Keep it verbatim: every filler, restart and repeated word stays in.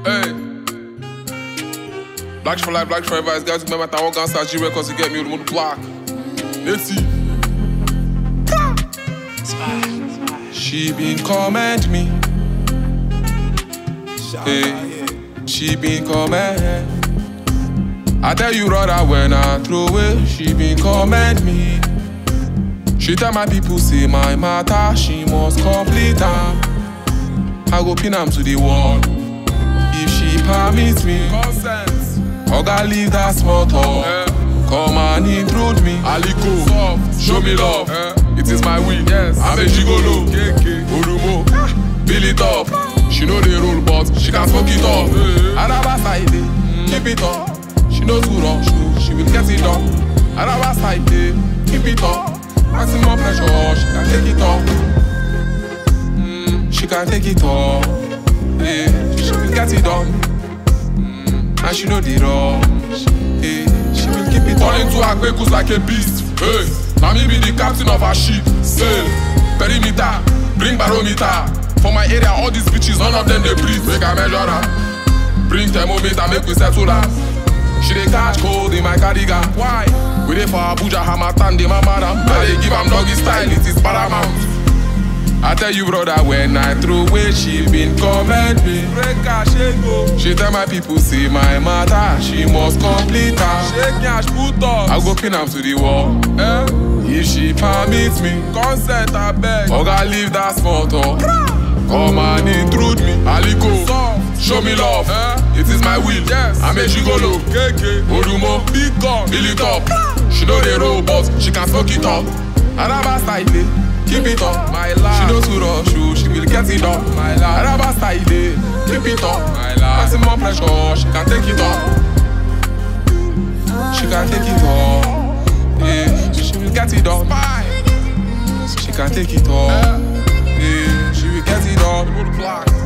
Hey. Black for life, black forever. It's guys who remember that one gangsta G records to get me with the black. Let's see. She been comment me. Hey. She been comment. I tell you brother when I throw away. She been comment me. She tell my people say my matter. She must complete her. I go pin am to the wall. If she permits me, consent. Oga leave that small talk. Eh. Come and intrude me. Aliko, soft, show me love. Eh. It is my will. Yes. I'm a gigolo. K K, Orumo, build it up. She know the rule, but she can smoke it up. Eh. Araba side, mm. keep it up. She knows who rush, she will get it done. Araba side, keep it up. Maximum pressure, she can take it up. Mm. She can take it up. Yeah. She will get it done. And she know the rush, hey, she will keep it on. Turn into her quick like a beast, hey. Now me be the captain of her ship, sail. Perimeter, bring barometer. For my area, all these bitches, none of them they breathe. Make a measure her. Bring thermometer, make we settle her. She dey catch cold in my cardigan. Why? We dey for Abuja, Hamatan, the mama. I dey give am doggy style, it is paramount. I tell you brother when I throw away, she been comment me. She tell my people say my matter, she must complete her. I go pin am to the wall. Eh? If she permits me, consent I beg. Oga leave that small talk. Come and intrude me. Aliko, show me love. Eh? It is my will. Yes. I'm a gigolo. K K, Orumo, big gun, build it up. She know the robot, she can smoke it up. Araba style, keep it up, my life. She knows who rush you, she will get it up, my life. Araba style, keep it up, my life. Maximum pressure, she can take it up. She can take it up, yeah. She will get it up. She can take it up, yeah. She will get it up.